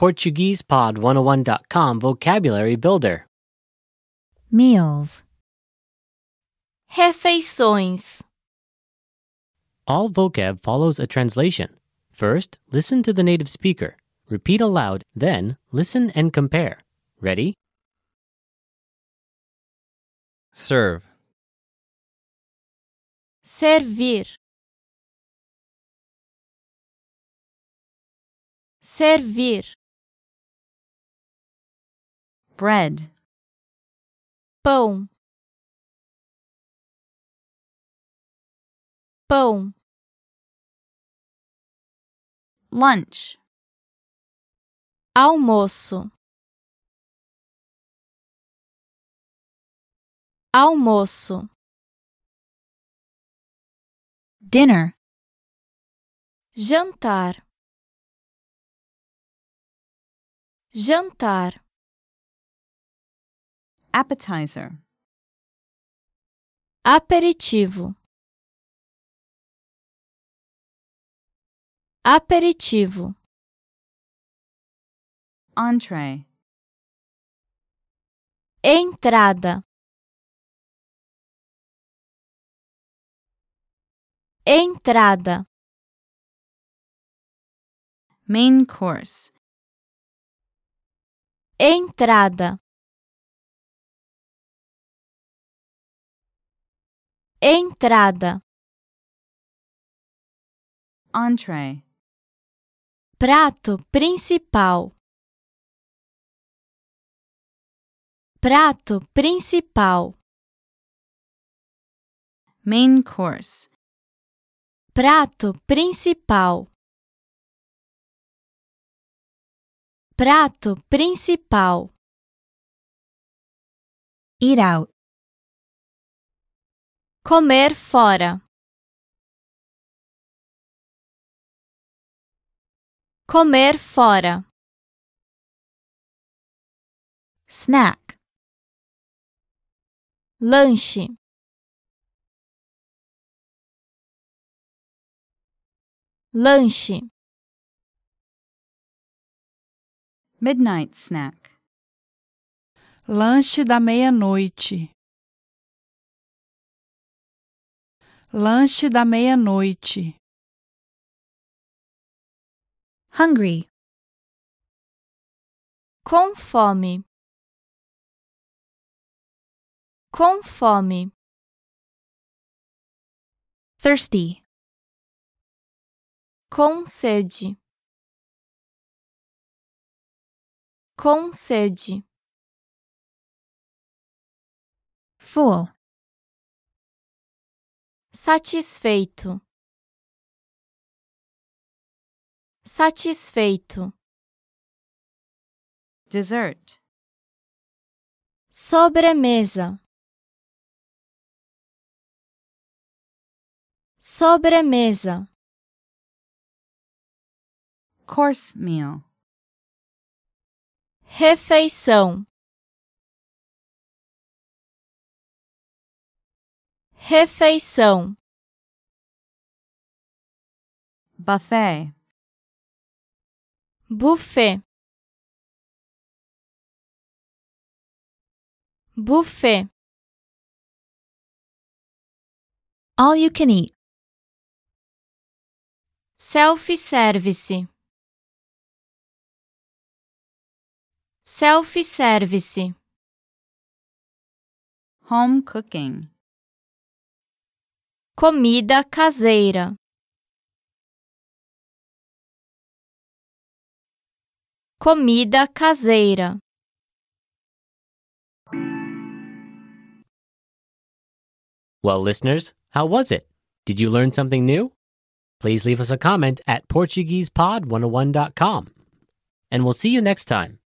PortuguesePod101.com Vocabulary Builder. Meals. Refeições. All vocab follows a translation. First, listen to the native speaker. Repeat aloud, then listen and compare. Ready? Serve. Servir. Servir. Bread. Pão. Pão. Lunch. Almoço. Almoço. Dinner. Jantar. Jantar. Appetizer. Aperitivo. Aperitivo. Entree. Entrada. Entrada. Main course. Entrada. Entrada. Entree. Prato principal. Prato principal. Main course. Prato principal. Prato principal. Eat out. Comer fora. Comer fora. Snack. Lanche. Lanche. Midnight snack. Lanche da meia-noite. Lanche da meia-noite. Hungry. Com fome. Com fome. Thirsty. Com sede. Com sede. Full. Satisfeito. Satisfeito. Dessert. Sobremesa. Sobremesa. Course meal. Refeição. Refeição. Buffet. Buffet. Buffet. All you can eat. Self-service. Self-service. Home cooking. Comida caseira. Comida caseira. Well, listeners, how was it? Did you learn something new? Please leave us a comment at PortuguesePod101.com. And we'll see you next time.